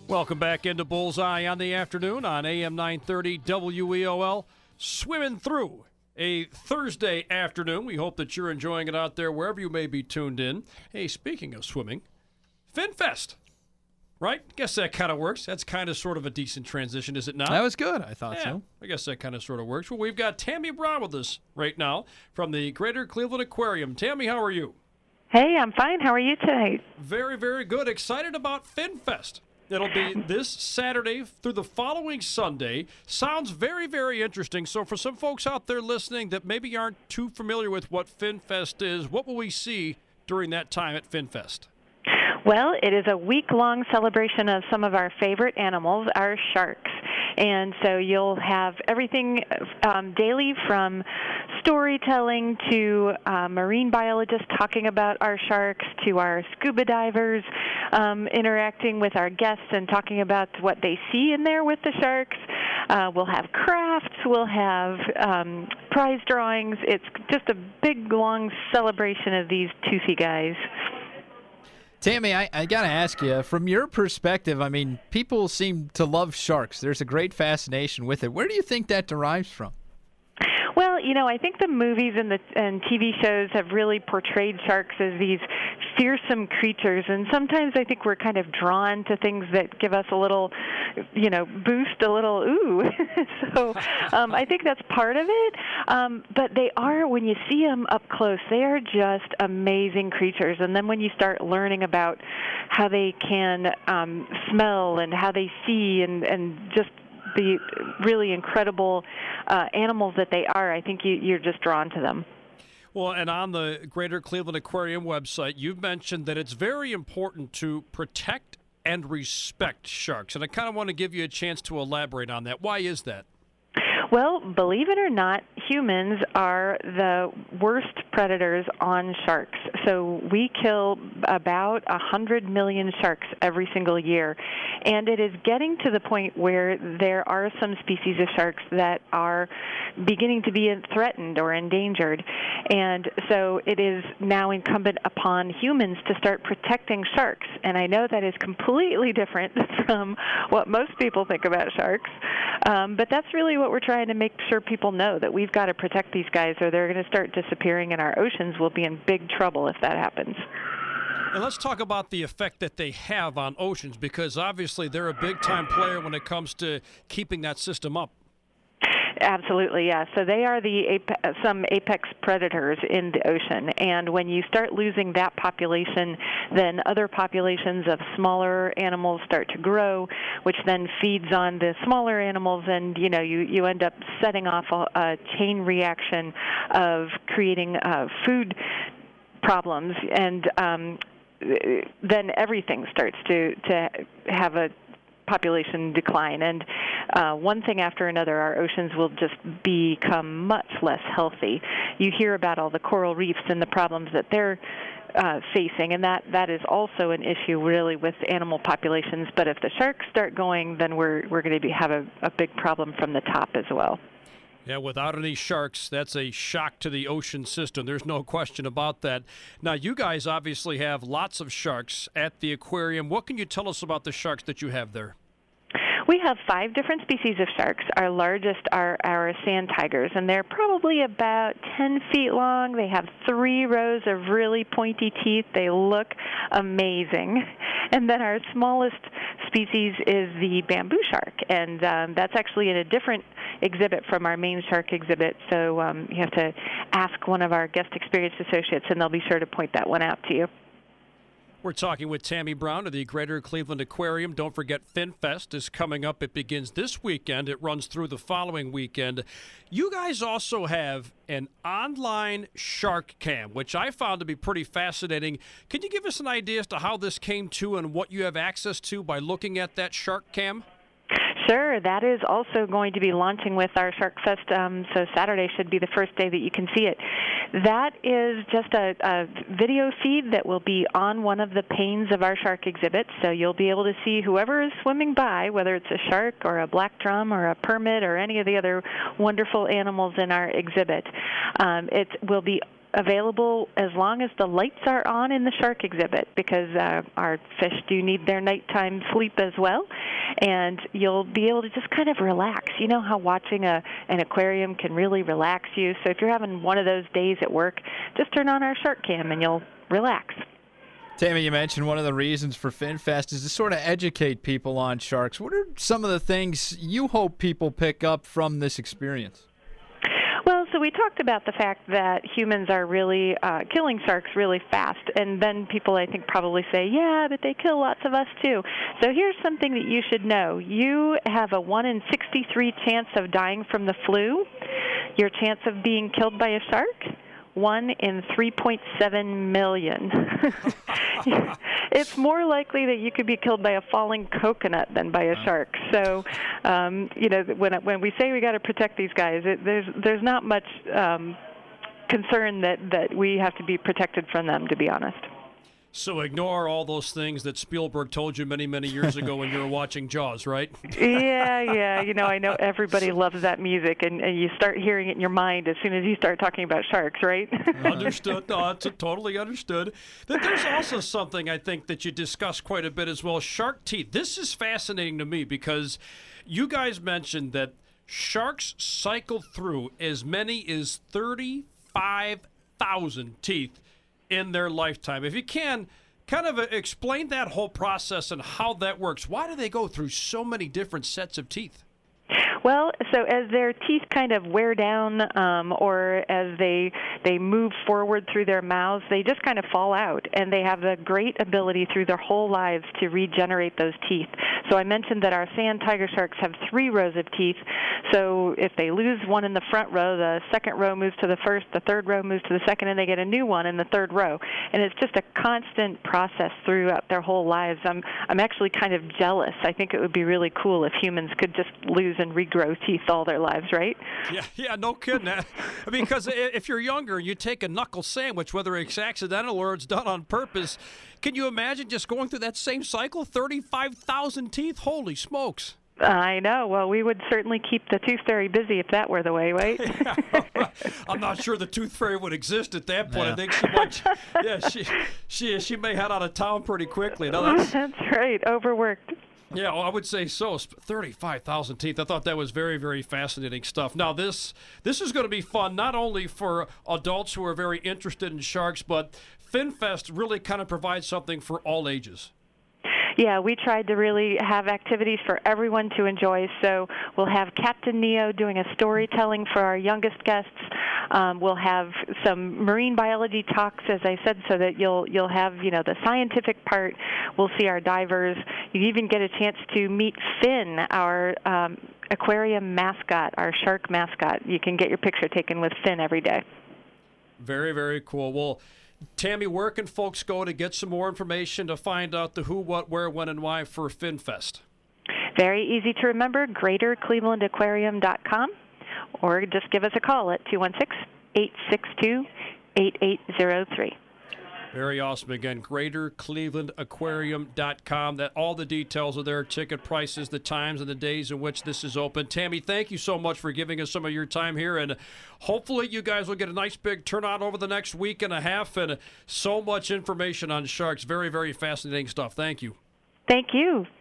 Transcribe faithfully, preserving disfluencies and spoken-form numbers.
Welcome back into Bullseye on the afternoon on A M nine thirty W E O L. Swimming through a Thursday afternoon. We hope that you're enjoying it out there wherever you may be tuned in. Hey, speaking of swimming, FinFest, right? Guess that kind of works. That's kind of sort of a decent transition, is it not? That was good. I thought yeah, so. I guess that kind of sort of works. Well, we've got Tammy Brown with us right now from the Greater Cleveland Aquarium. Tammy, how are you? Hey, I'm fine. How are you tonight? Very, very good. Excited about FinFest. It'll be this Saturday through the following Sunday. Sounds very, very interesting. So for some folks out there listening that maybe aren't too familiar with what FinFest is, what will we see during that time at FinFest? Well, it is a week-long celebration of some of our favorite animals, our sharks. And so you'll have everything um, daily from storytelling to uh, marine biologists talking about our sharks to our scuba divers um, interacting with our guests and talking about what they see in there with the sharks. Uh, we'll have crafts. We'll have um, prize drawings. It's just a big, long celebration of these toothy guys. Tammy, I, I got to ask you, from your perspective, I mean, people seem to love sharks. There's a great fascination with it. Where do you think that derives from? Well, you know, I think the movies and the and T V shows have really portrayed sharks as these fearsome creatures, and sometimes I think we're kind of drawn to things that give us a little, you know, boost, a little ooh. so um, I think that's part of it. Um, but they are, when you see them up close, they are just amazing creatures. And then when you start learning about how they can um, smell and how they see and and just the really incredible uh, animals that they are, I think you, you're just drawn to them. Well, and on the Greater Cleveland Aquarium website, you've mentioned that it's very important to protect and respect sharks. And I kind of want to give you a chance to elaborate on that. Why is that? Well, believe it or not, humans are the worst predators on sharks. So we kill about one hundred million sharks every single year. And it is getting to the point where there are some species of sharks that are beginning to be threatened or endangered. And so it is now incumbent upon humans to start protecting sharks. And I know that is completely different from what most people think about sharks. Um, but that's really what we're trying to make sure people know, that we've got to protect these guys or they're going to start disappearing in our oceans. We'll be in big trouble if that happens. And let's talk about the effect that they have on oceans, because obviously they're a big-time player when it comes to keeping that system up. Absolutely, yeah. So they are the ape- some apex predators in the ocean, and when you start losing that population, then other populations of smaller animals start to grow, which then feeds on the smaller animals, and you know you, you end up setting off a, a chain reaction of creating uh, food problems, and um, then everything starts to to have a population decline, and uh, one thing after another, our oceans will just become much less healthy. You hear about all the coral reefs and the problems that they're uh, facing, and that, that is also an issue really with animal populations. But if the sharks start going, then we're we're going to be, have a, a big problem from the top as well. Yeah, without any sharks, that's a shock to the ocean system. There's no question about that. Now, you guys obviously have lots of sharks at the aquarium. What can you tell us about the sharks that you have there? We have five different species of sharks. Our largest are our sand tigers, and they're probably about ten feet long. They have three rows of really pointy teeth. They look amazing. And then our smallest species is the bamboo shark, and um, that's actually in a different exhibit from our main shark exhibit. So um, you have to ask one of our guest experience associates, and they'll be sure to point that one out to you. We're talking with Tammy Brown of the Greater Cleveland Aquarium. Don't forget, FinFest is coming up. It begins this weekend. It runs through the following weekend. You guys also have an online shark cam, which I found to be pretty fascinating. Can you give us an idea as to how this came to and what you have access to by looking at that shark cam? Sure. That is also going to be launching with our Shark Fest, um, so Saturday should be the first day that you can see it. That is just a, a video feed that will be on one of the panes of our shark exhibit, so you'll be able to see whoever is swimming by, whether it's a shark or a black drum or a permit or any of the other wonderful animals in our exhibit. Um, it will be available as long as the lights are on in the shark exhibit, because uh, our fish do need their nighttime sleep as well. And you'll be able to just kind of relax. You know how watching a, an aquarium can really relax you? So if you're having one of those days at work, just turn on our shark cam and you'll relax. Tammy, you mentioned one of the reasons for FinFest is to sort of educate people on sharks. What are some of the things you hope people pick up from this experience? Well, so we talked about the fact that humans are really uh, killing sharks really fast, and then people, I think, probably say, yeah, but they kill lots of us too. So here's something that you should know. You have a one in sixty-three chance of dying from the flu. Your chance of being killed by a shark, one in three point seven million. It's more likely that you could be killed by a falling coconut than by a shark. So, um, you know, when when we say we got to protect these guys, it, there's there's not much um, concern that that we have to be protected from them, to be honest. So ignore all those things that Spielberg told you many, many years ago when you were watching Jaws, right? yeah, yeah. You know, I know everybody loves that music, and, and you start hearing it in your mind as soon as you start talking about sharks, right? Understood. No, it's totally understood. That there's also something I think that you discuss quite a bit as well, shark teeth. This is fascinating to me because you guys mentioned that sharks cycle through as many as thirty-five thousand teeth in their lifetime. If you can, kind of explain that whole process and how that works. Why do they go through so many different sets of teeth? Well, so as their teeth kind of wear down um, or as they they move forward through their mouths, they just kind of fall out, and they have a great ability through their whole lives to regenerate those teeth. So I mentioned that our sand tiger sharks have three rows of teeth. So if they lose one in the front row, the second row moves to the first, the third row moves to the second, and they get a new one in the third row. And it's just a constant process throughout their whole lives. I'm I'm actually kind of jealous. I think it would be really cool if humans could just lose and regrow teeth all their lives, right? Yeah, yeah, no kidding. I mean, because if you're younger and you take a knuckle sandwich, whether it's accidental or it's done on purpose, can you imagine just going through that same cycle? thirty-five thousand teeth? Holy smokes. I know. Well, we would certainly keep the tooth fairy busy if that were the way, right? Yeah, I'm not sure the tooth fairy would exist at that point. Yeah. I think she might. Yeah, she she she may head out of town pretty quickly. No, that's, that's right. Overworked. Yeah, well, I would say so. thirty-five thousand teeth. I thought that was very, very fascinating stuff. Now, this this is going to be fun not only for adults who are very interested in sharks, but FinFest really kind of provides something for all ages. Yeah, we tried to really have activities for everyone to enjoy. So we'll have Captain Neo doing a storytelling for our youngest guests. Um, we'll have some marine biology talks, as I said, so that you'll you'll have you know the scientific part. We'll see our divers. You even get a chance to meet Finn, our um, aquarium mascot, our shark mascot. You can get your picture taken with Finn every day. Very, very cool. Well, Tammy, where can folks go to get some more information to find out the who, what, where, when, and why for FinFest? Very easy to remember, greater cleveland aquarium dot com, or just give us a call at two one six, eight six two, eight eight zero three. Very awesome. Again, greater cleveland aquarium dot com. That all the details are there, ticket prices, the times, and the days in which this is open. Tammy, thank you so much for giving us some of your time here, and hopefully you guys will get a nice big turnout over the next week and a half, and so much information on sharks. Very, very fascinating stuff. Thank you. Thank you.